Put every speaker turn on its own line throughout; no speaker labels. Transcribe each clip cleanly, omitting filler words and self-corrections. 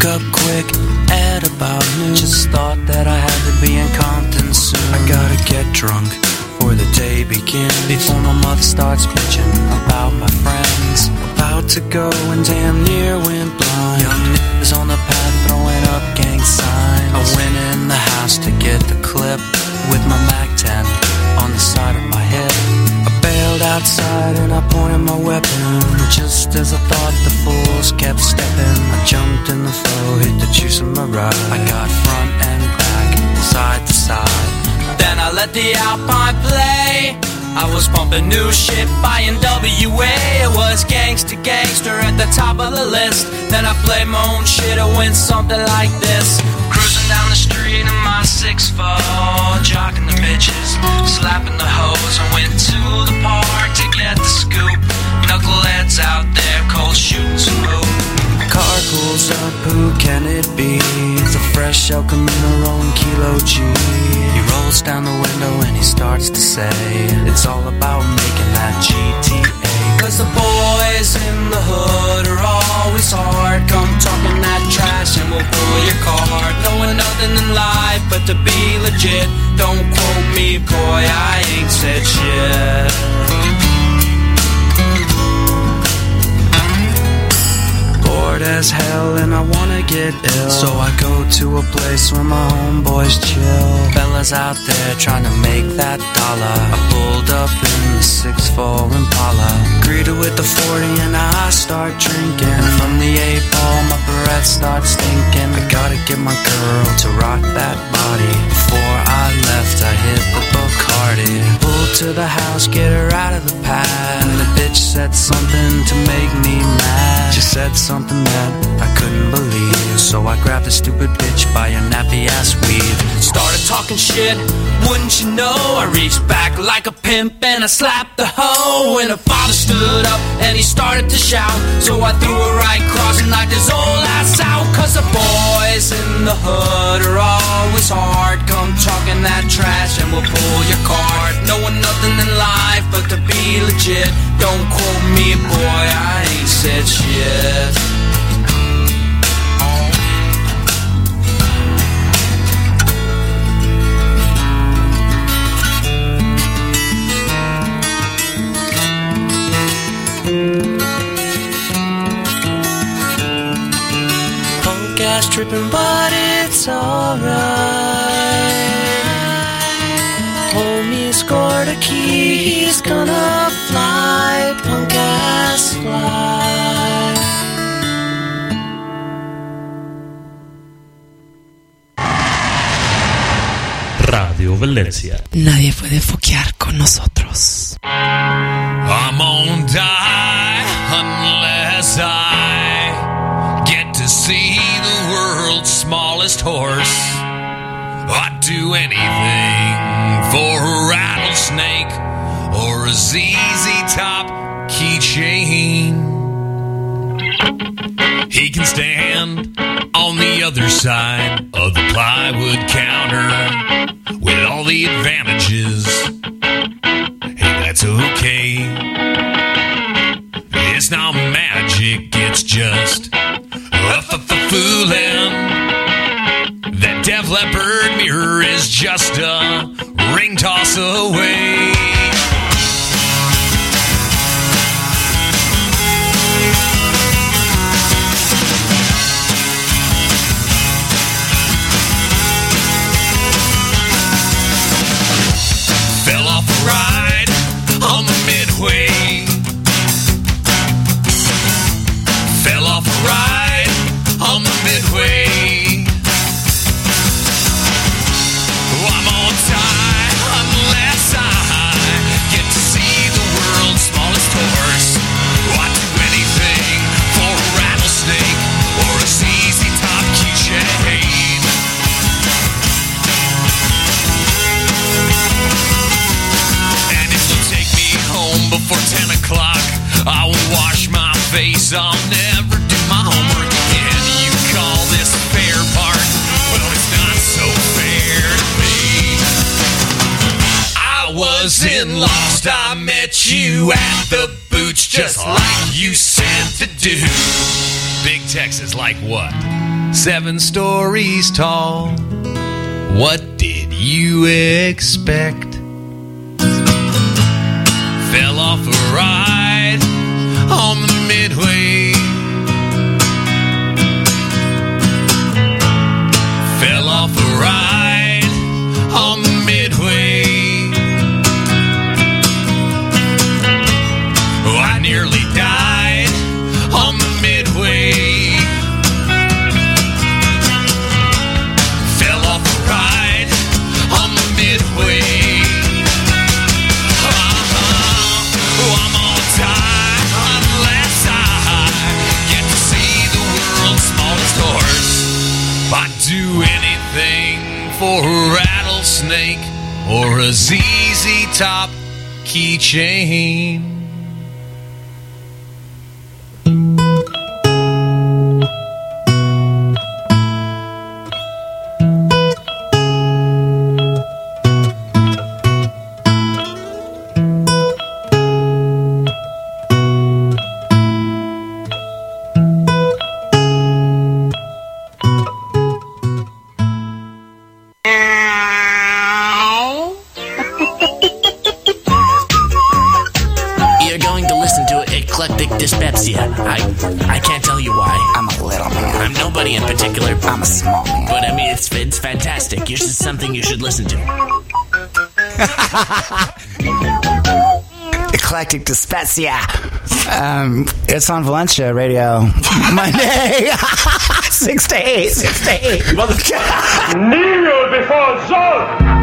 woke up quick at about noon. Just thought that I had to be in Compton soon. I gotta get drunk before the day begins, before my mother starts bitching about my friends. About to go and damn near went blind. Young niggas on the path throwing up gang signs. I went in the house to get the clip with my MAC-10 on the side of my head. I bailed outside and I pointed my weapon. Just as I thought the fools kept stepping, I jumped in the flow, hit the juice in my ride. I got front and back, side to side. Then I let the Alpine play. I was pumping new shit by NWA. It was gangsta gangster at the top of the list. Then I played my own shit. It went something like this. Cruising down the street in my 6'4", jocking the bitches, slapping the hoes. I went to the park to get the scoop. Knuckleheads out there, cold shooting some hoop. Car pulls up, who can it be? It's a fresh El Camino rolling Kilo G. He rolls down the window and he starts to say, it's all about making that GTA. Cause the boys in the hood are always hard. Come talking that trash and we'll pull your card. Knowing nothing in life but to be legit. Don't quote me, boy, I ain't said shit. Bored as hell and I wanna get ill, so I go to a place where my homeboys chill. Fellas out there trying to make that dollar. I pulled up in the 6'4" Impala, greeted with the 40 and I start drinking. And from the 8-ball my breath starts stinking. I gotta get my girl to rock that body. Before I left I hit the Bacardi. Pulled to the house, get her out of the pad. And the bitch said something to make me mad. She said something that I couldn't believe, so I grabbed the stupid bitch by her nappy ass weave. Started talking shit, wouldn't you know? I reached back like a pimp and I slapped the hoe. And her father stood up and he started to shout, so I threw her right across and knocked his old ass out. Cause the boys in the hood are always hard. Come talking that trash and we'll pull your card. Knowing nothing in life but to be legit. Don't quote me, boy, I ain't said shit. Punk ass tripping, but it's alright. Homie scored a key, he's gonna fly. Punk ass fly.
Radio Valencia.
Nadie puede foquear con nosotros.
I'm gonna die unless I get to see the world's smallest horse. I'd do anything for a rattlesnake or a ZZ Top keychain. He can stand on the other side of the plywood counter with all the advantages. Hey, that's okay. It's not magic, it's just fooling. That Def Leppard mirror is just a ring toss away. Fell off a ride on the midway. Fell off a ride on the midway. Oh, I'm gonna die unless I get to see the world's smallest horse. Oh, I'd do anything for a rattlesnake or a ZZ Top keychain. And if you'll take me home before 10 o'clock, I will wash my face. I'll never do my homework again. You call this fair part? Well, it's not so fair to me. I was in Lost. I met you at the Boots, just like you said to do. Big Texas, like what? 7 stories tall. What did you expect? Fell off a ride on the Midway. Fell off a ride on the Midway. Oh, I nearly died on the Midway. Fell off a ride on the Midway. Oh, I'm gonna die unless I get to see the world's smallest horse. I'd do anything for a rattlesnake or a ZZ Top keychain.
I can't tell you why.
I'm a little man.
I'm nobody in particular.
I'm a small man.
But I mean, it's fantastic. It's just something you should listen to.
Eclectic Dyspepsia. It's on Valencia Radio. Monday. 6 to 8. 6 to 8. Motherfucker.
Kneel before Zod.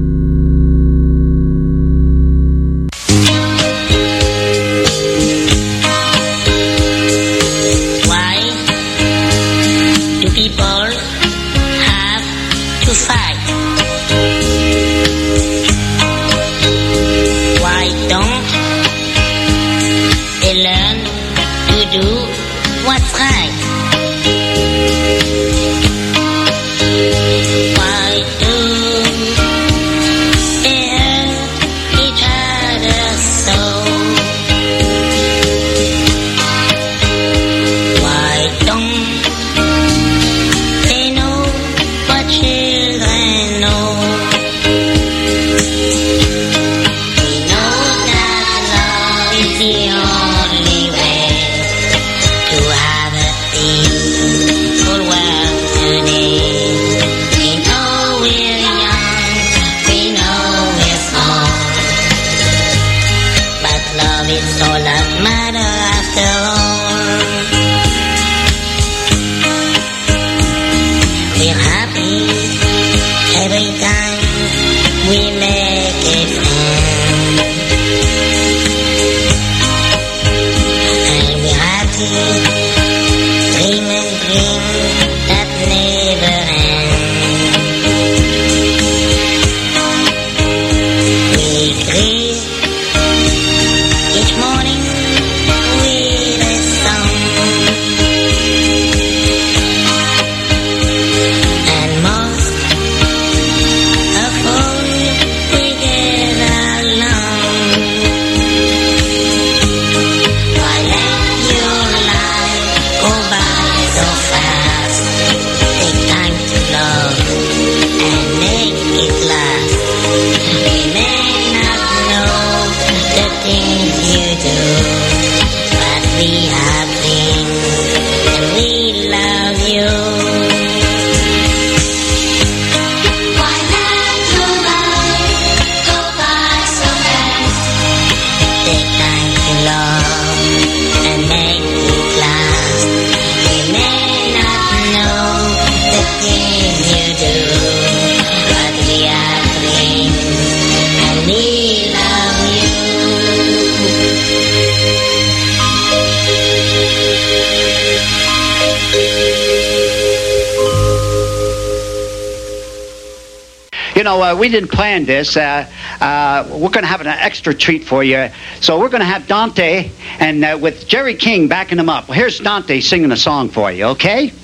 You know, we didn't plan this. We're going to have an extra treat for you. So we're going to have Dante and with Jerry King backing him up. Well, here's Dante singing a song for you, okay?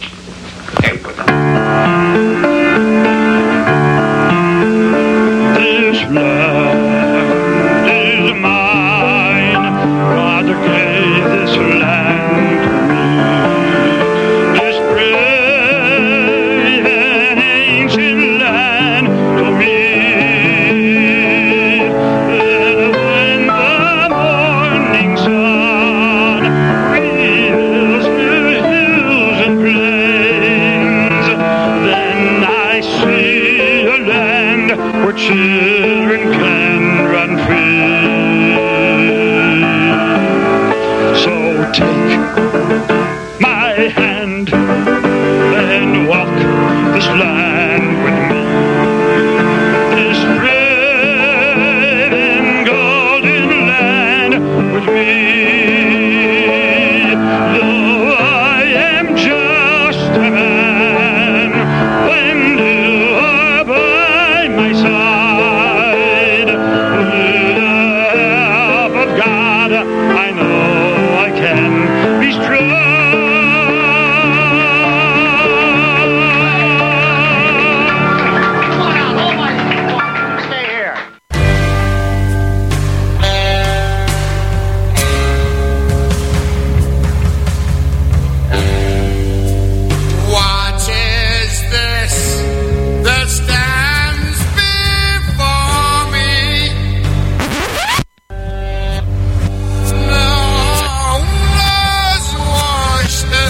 Okay.
This land is mine. Father gave this land to me. This bread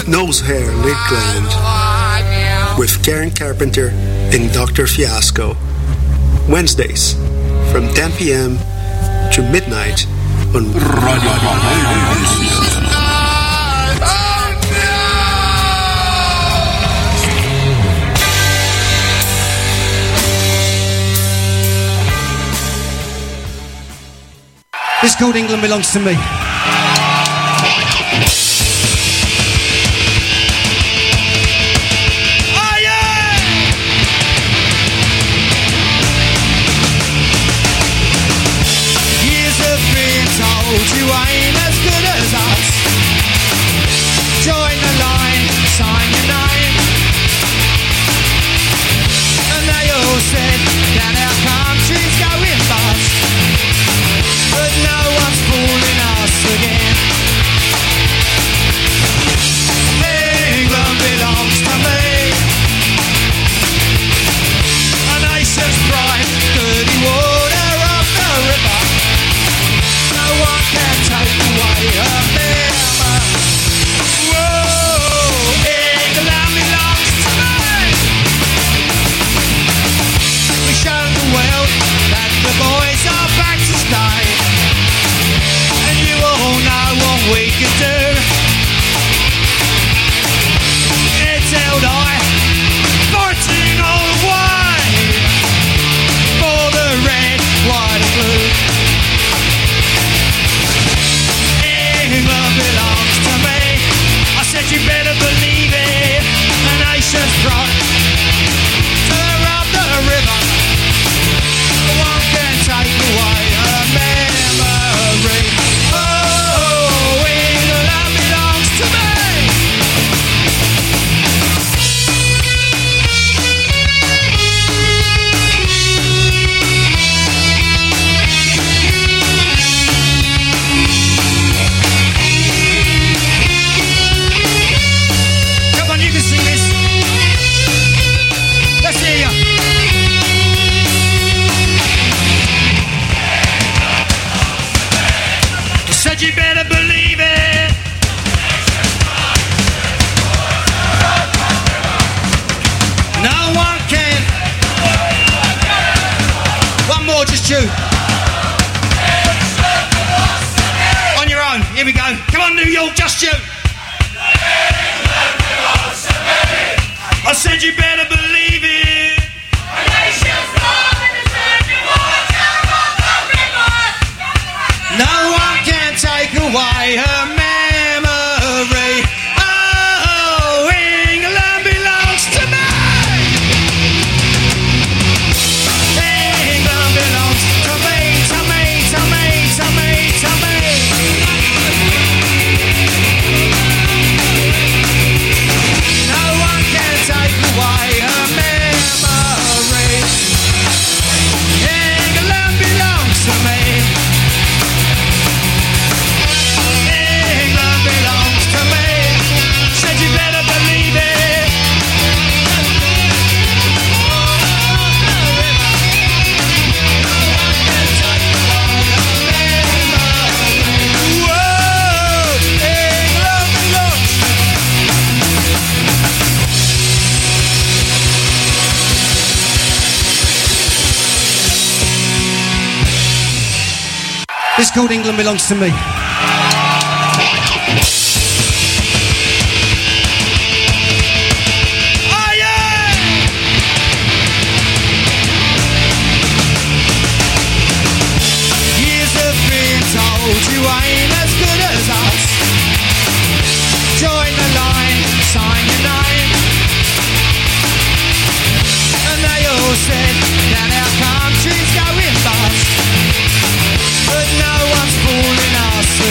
Nose Hair Lakeland with Karen Carpenter and Dr. Fiasco. Wednesdays from 10 p.m. to midnight on Radio Valencia.
This called England Belongs to Me.
You ain't as good as us. Join the line, sign your name. And they all said that our country's going bust, but no one's fooling us again. England belongs to me. A nation's pride, dirty water of the river. No one can take away her member. Whoa, England belongs to me. We show the world that the boys are back to stay, and you all know what we can do. It's held high, fighting all the way for the red, white and blue. England belongs to me. I said you better believe it. The nation's pride to up the river. No one can take away her memory. Oh, England belongs to me. You better believe it. No one can. One more, just you. On your own. Here we go. Come on, New York, just you. I said you better believe it. No one can take away her memory. Oh, England belongs to me. England belongs to me, to me, to me, to me, to me. No one can take away her memory. England belongs to me. Belongs to me. Said you better believe it. Whoa, England belongs.
This called England Belongs to Me.
You ain't as good as us. Join the line, sign your name. And they all said that our country's going bust, but no one's fooling us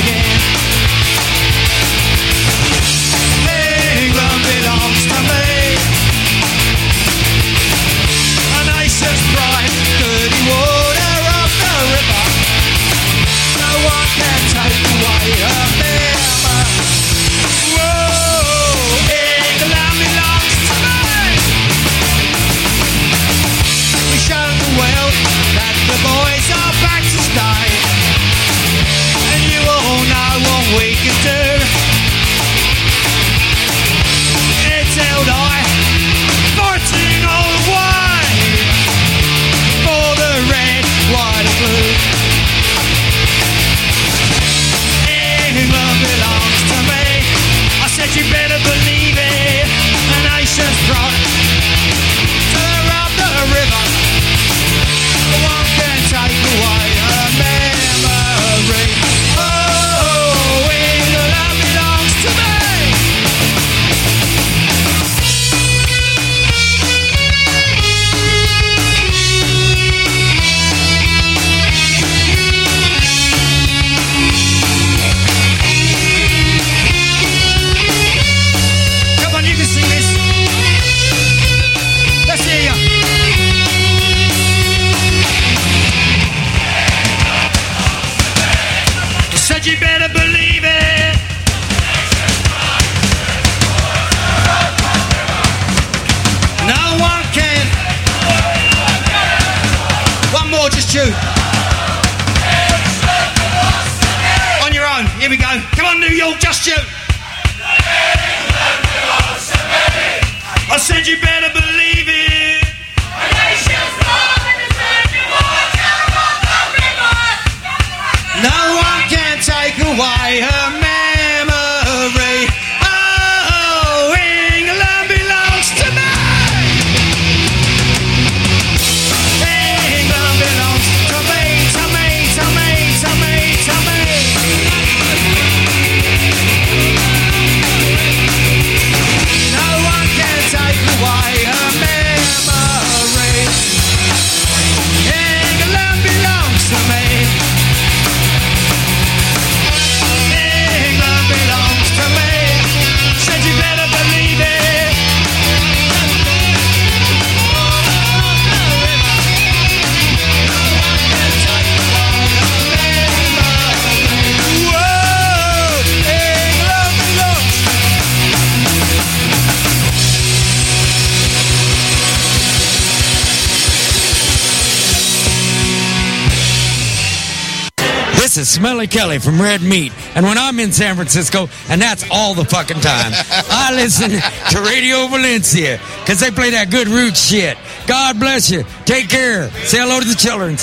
shoot. On your own. Here we go. Come on, New York, just shoot. I said you better believe it. No one can take away her memory. Oh, England belongs to me. England belongs to me, to me, to me, to me, to me. No one can take away her memory. England belongs to me. England belongs to me. Said you better believe it. Whoa, England belongs.
This is Smelly Kelly from Red Meat, and when I'm in San Francisco, and that's all the fucking time, I listen to Radio Valencia, because they play that good roots shit. God bless you. Take care. Say hello to the children.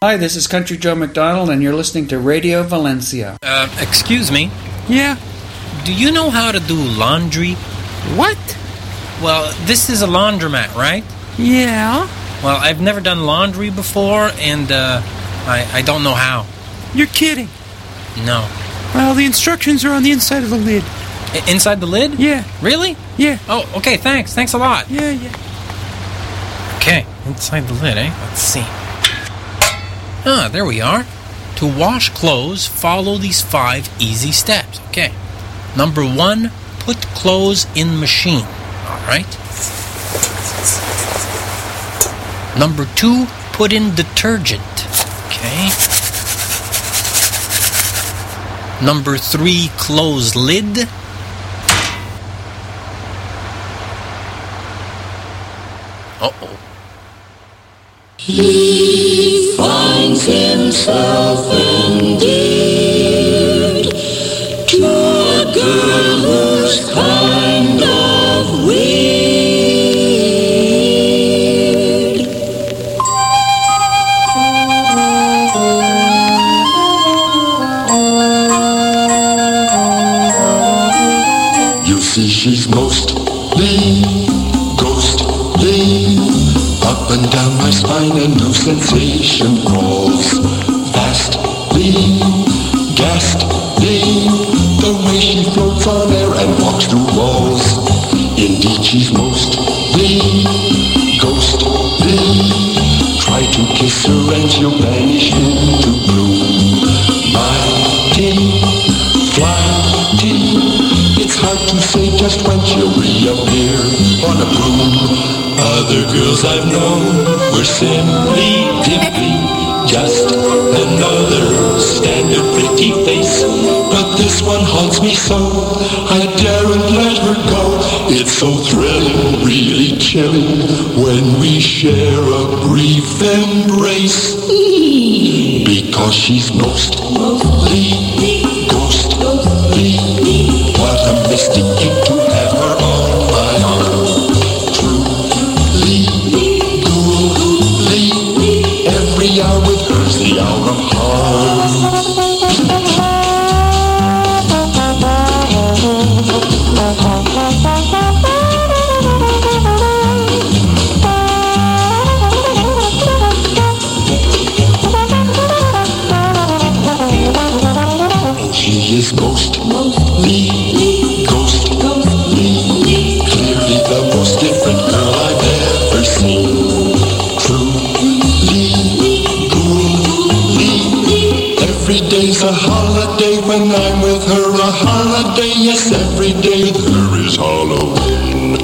Hi, this is Country Joe McDonald, and you're listening to Radio Valencia.
Excuse me.
Yeah?
Do you know how to do laundry?
What?
Well, this is a laundromat, right?
Yeah?
Well, I've never done laundry before, and I don't know how.
You're kidding.
No.
Well, the instructions are on the inside of the lid.
Inside the lid?
Yeah.
Really?
Yeah.
Oh, okay, thanks. Thanks a lot.
Yeah.
Okay, inside the lid, eh? Let's see. Ah, there we are. To wash clothes, follow these 5 easy steps. Okay. Number 1, put clothes in machine. All right. Number 2, put in detergent. Okay. Number 3, close lid. Uh-oh.
He finds himself endeared to a girl who's kind of weird.
You see, she's mostly ghostly. Up and down my spine a new sensation crawls. Vastly, ghastly, the way she floats on air and walks through walls. Indeed, she's mostly ghostly. Try to kiss her and she'll vanish into gloom. Mighty, flighty, it's hard to say just when she'll reappear on a broom. Other girls I've known were simply dimply, just another standard pretty face. But this one haunts me so, I daren't let her go. It's so thrilling, really chilling, when we share a brief embrace. Because she's mostly ghostly. What a mystic kick to have her on my arm. Every hour with her's the hour of harm. Oh, she is mostly ghostly. Clearly the most different girl I've ever seen. Every day's a holiday when I'm with her, a holiday, yes, every day with her is Halloween.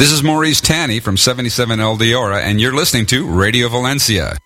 This is Maurice Tanny from 77 El Diora, and you're listening to Radio Valencia.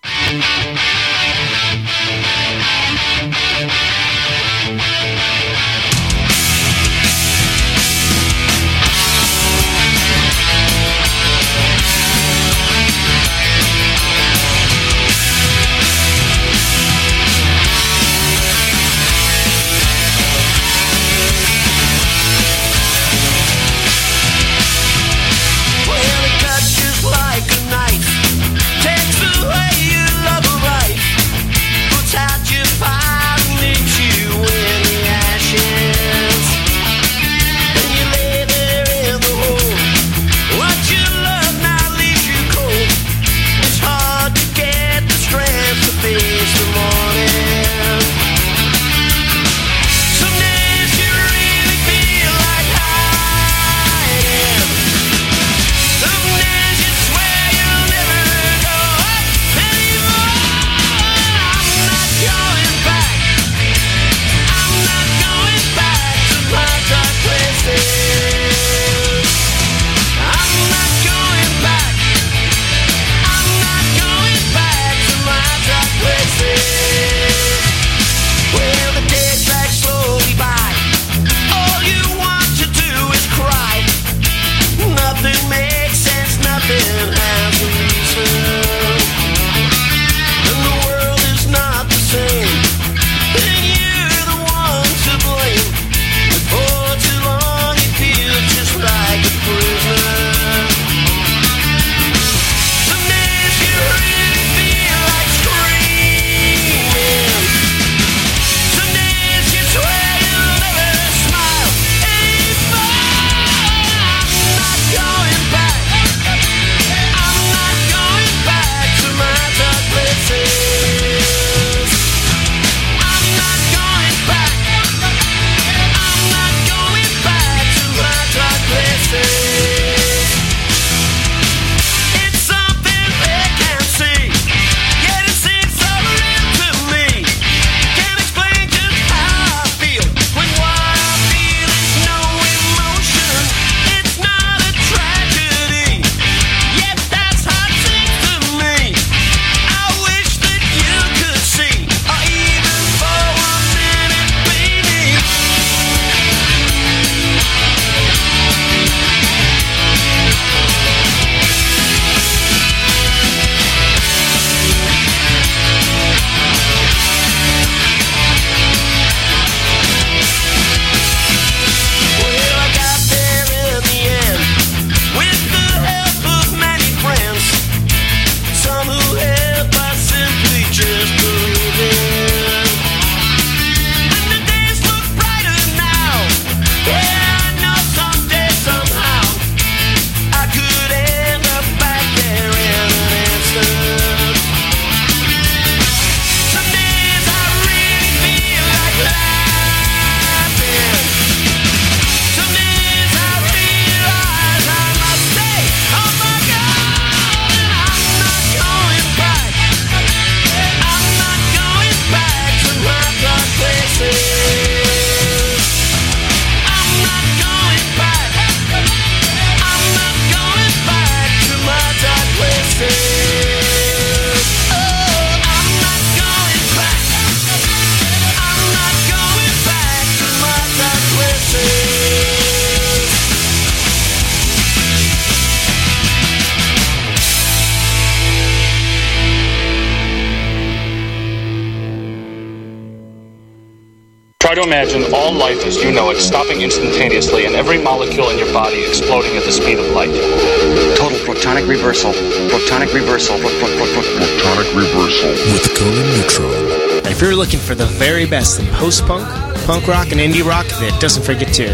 Try to imagine all life as you know it stopping instantaneously and every molecule in your body exploding at the speed of light.
Total protonic reversal. Protonic reversal. Protonic reversal.
With Conan Neutron. If you're looking for the very best in post-punk, punk rock, and indie rock that doesn't forget to,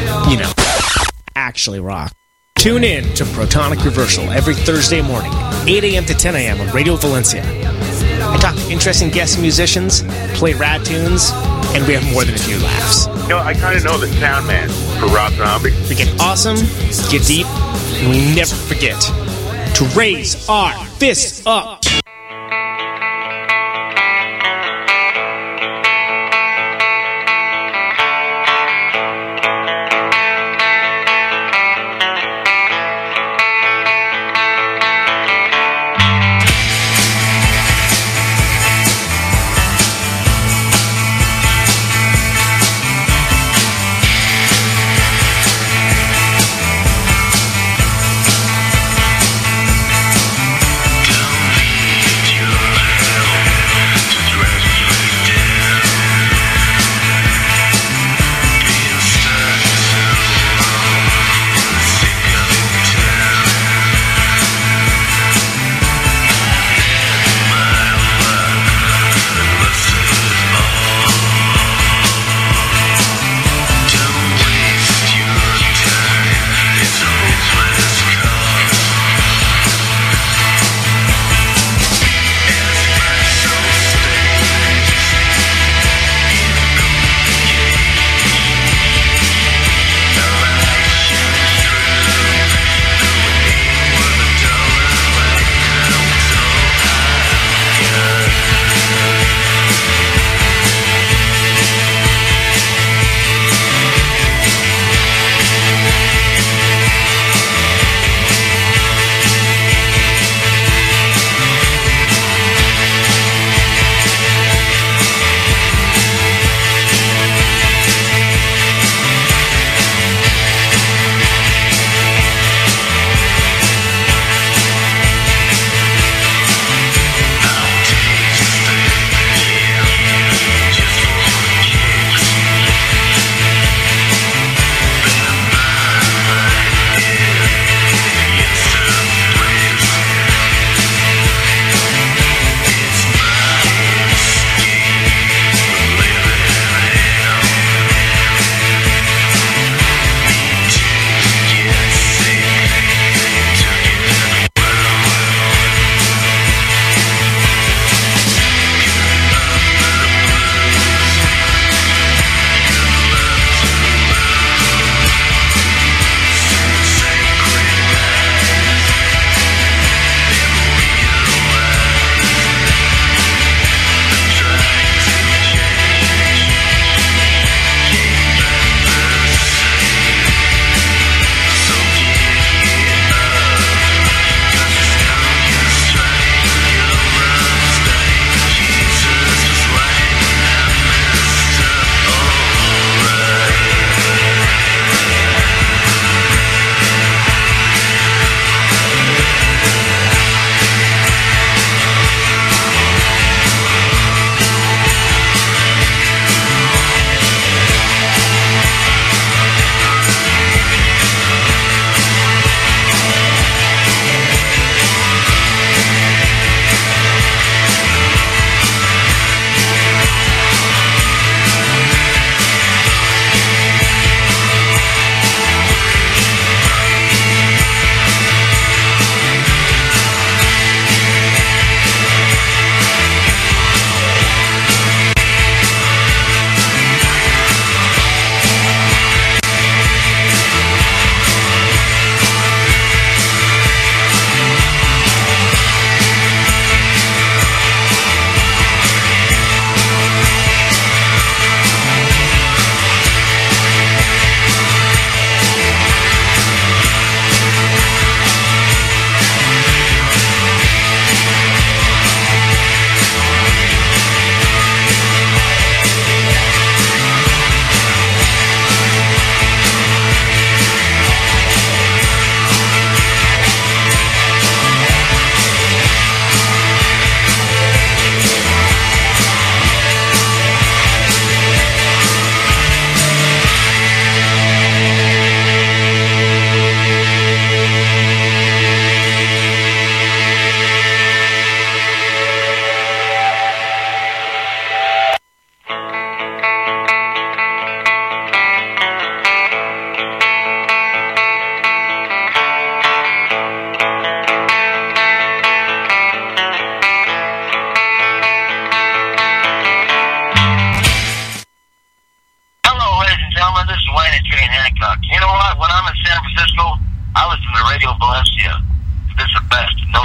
actually rock, tune in to Protonic Reversal every Thursday morning, 8 a.m. to 10 a.m. on Radio Valencia. I talk to interesting guest musicians, play rad tunes, and we have more than a few laughs.
I kind of know the sound man for Rob Zombie.
We get awesome, get deep, and we never forget to raise our fists up.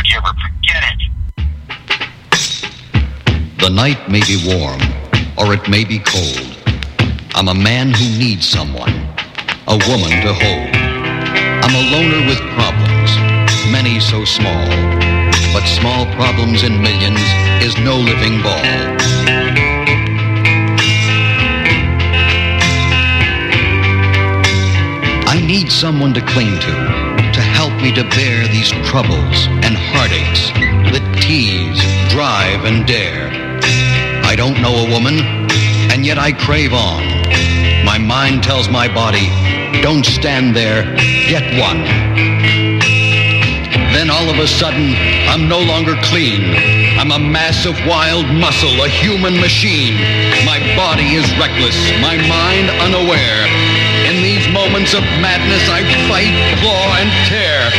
giver. Forget it. The night may be warm, or it may be cold. I'm a man who needs someone, a woman to hold. I'm a loner with problems, many so small. But small problems in millions is no living ball. I need someone to cling to help me to bear these troubles and heartaches that tease, drive, and dare. I don't know a woman, and yet I crave on. My mind tells my body, don't stand there, get one. Then all of a sudden, I'm no longer clean. I'm a mass of wild muscle, a human machine. My body is reckless, my mind unaware. In these moments of madness, I fight, claw, and tear.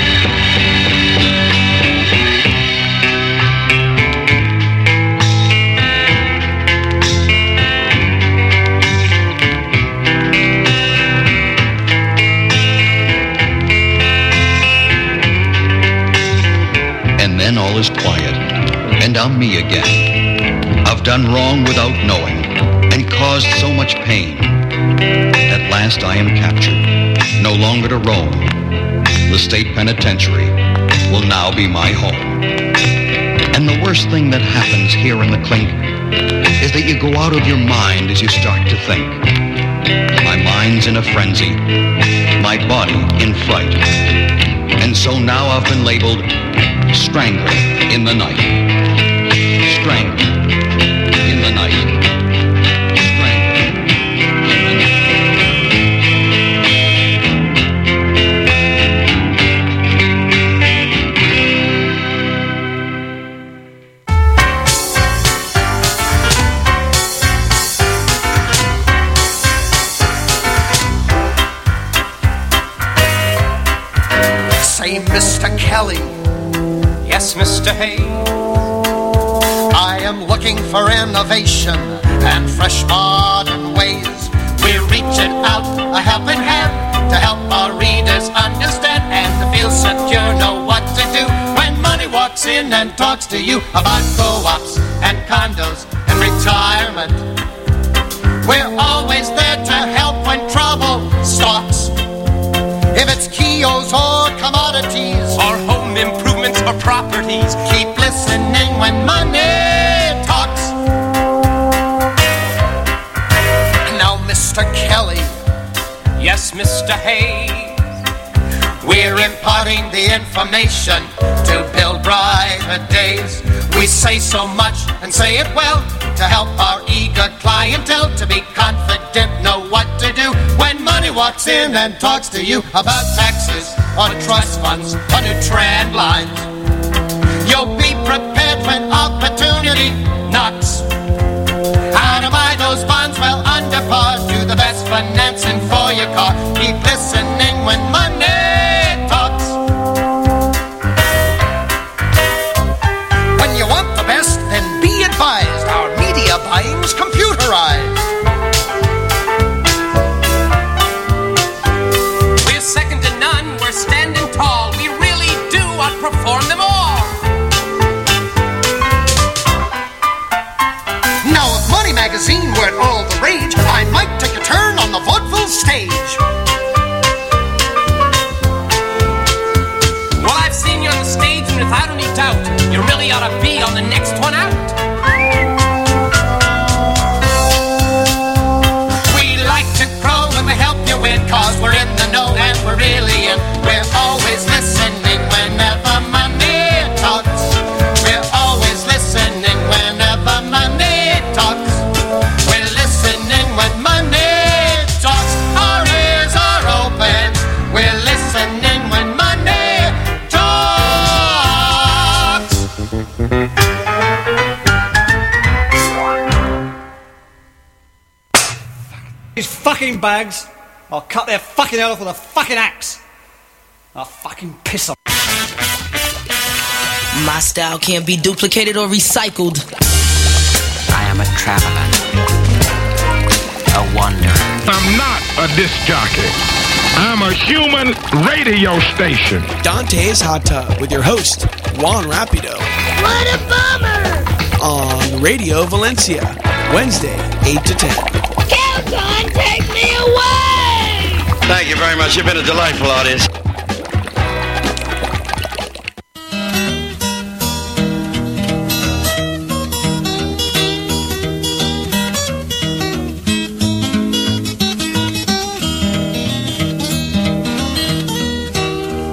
And then all is quiet, and I'm me again. I've done wrong without knowing, and caused so much pain. At last I am captured, no longer to roam. The state penitentiary will now be my home. And the worst thing that happens here in the clink is that you go out of your mind as you start to think. My mind's in a frenzy, my body in fright. And so now I've been labeled Strangler in the Night. Strangler in the Night.
Say, Mr. Kelly.
Yes, Mr. Hayes.
I am looking for innovation and fresh modern ways. We're reaching out a helping hand to help our readers understand and to feel secure, know what to do when money walks in and talks to you about co-ops and condos and retirement. We're always there to help when trouble stalks. If it's kiosks or commodities
or home improvements or properties,
keep listening when money talks. Now, Mr. Kelly.
Yes, Mr. Hayes.
We're imparting the information to build brighter days. We say so much and say it well to help our eager clientele to be confident, know what to do when money walks in and talks to you about taxes on trust funds, on new trend lines. You'll be prepared when opportunity knocks. How to buy those bonds well under par, do the best financing for your car. Keep listening when money talks. When you want the best, then be advised, our media buying's computerized.
We're second to none, we're standing tall. We really do outperform them all.
Now if Money Magazine were all the rage, I might take a turn on the vaudeville stage.
Well, I've seen you on the stage, and without any doubt, you really ought to be on the next one out.
We like to crow when we help you win, cause we're in the know and we're really in. We're always listening whenever money talks. We're always listening whenever money talks. We're listening when money talks. Our ears are open. We're listening when money talks.
These fucking bags, I'll cut their fucking head off with a fucking axe. I'll fucking piss off.
My style can't be duplicated or recycled.
I am a traveler, a wanderer.
I'm not a disc jockey.
I'm a human radio station.
Dante's Hot Tub with your host, Juan Rapido.
What a bummer!
On Radio Valencia, Wednesday, 8 to 10.
Count on, take me away!
Thank you very much. You've been a delightful audience.